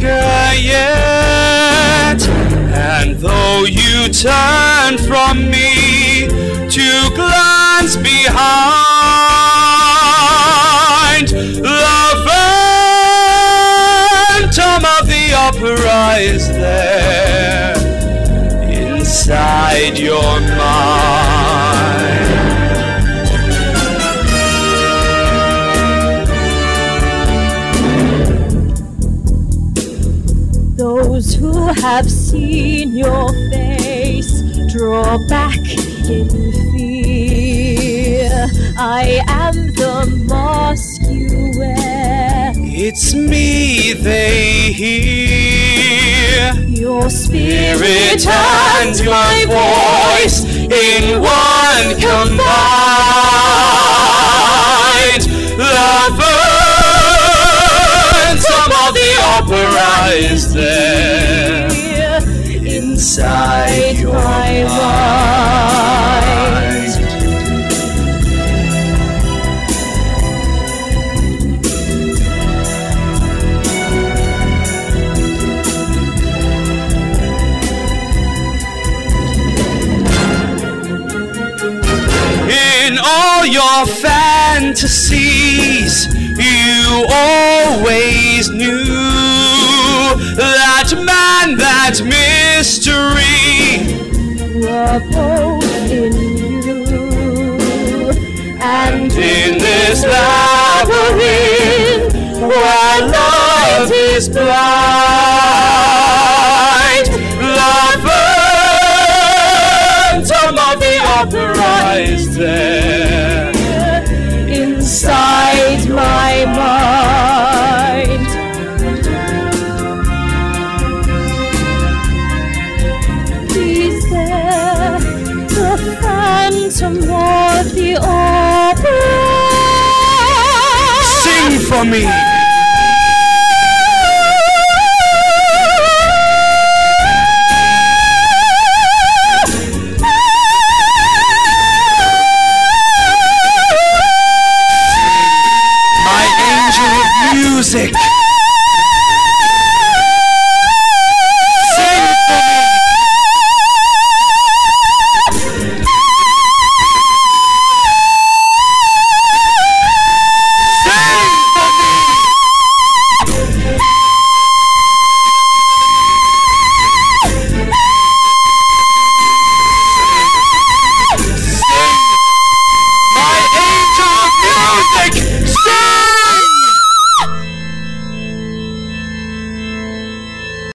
longer yet. And though you turn from me to glance behind, the phantom of the opera is there inside your mind. Those who have seen your face draw back in fear. I am the mask you wear. It's me they hear. Your spirit and my voice in one combined. The phantom of the opera is there inside your mind. In all your fantasies, you always knew that man, that mystery were both in you. And in this labyrinth where love is blind, the phantom of the opera is there inside my mind. Is there the phantom of the opera? Sing for me.